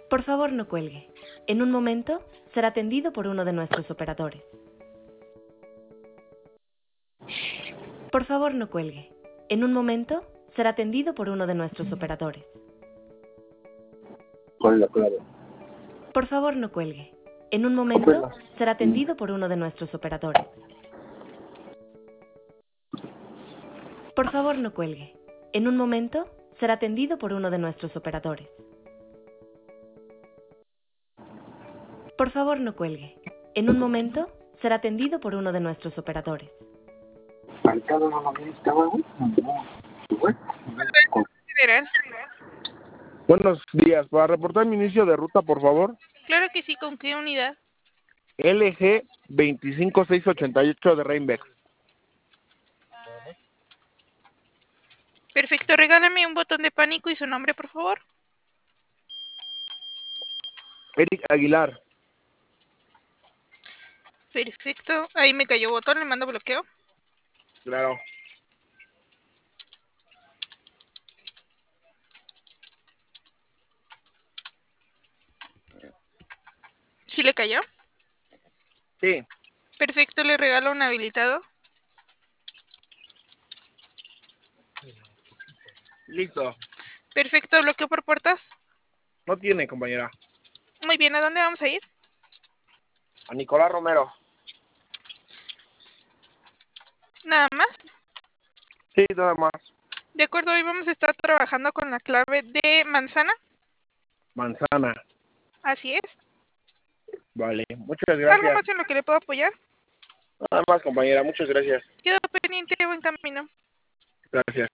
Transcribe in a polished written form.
Por favor, no cuelgue. En un momento será atendido por uno de nuestros operadores. Por favor, no cuelgue. En un momento será atendido por uno de nuestros operadores. ¿Cuál es la clave? Por favor, no cuelgue. En un momento será atendido por uno de nuestros operadores. Por favor, no cuelgue. En un momento será atendido por uno de nuestros operadores. Por favor, no cuelgue. En un momento será atendido por uno de nuestros operadores. Federal. Buenos días. Para reportar mi inicio de ruta, por favor. Claro que sí, ¿con qué unidad? LG 25688 de Reinbeck. Perfecto, regálame un botón de pánico y su nombre, por favor. Eric Aguilar. Perfecto, ahí me cayó botón, le mando bloqueo. Claro. ¿Sí le cayó? Sí. Perfecto, le regalo un habilitado. Listo. Perfecto, bloqueo por puertas. No tiene, compañera. Muy bien, ¿a dónde vamos a ir? A Nicolás Romero. Nada más. Sí, nada más. De acuerdo, hoy vamos a estar trabajando con la clave de manzana. Manzana. Así es. Vale. Muchas ¿Algo gracias. más en lo que le puedo apoyar? Nada más, compañera. Muchas gracias. Quedo pendiente, buen camino. Gracias.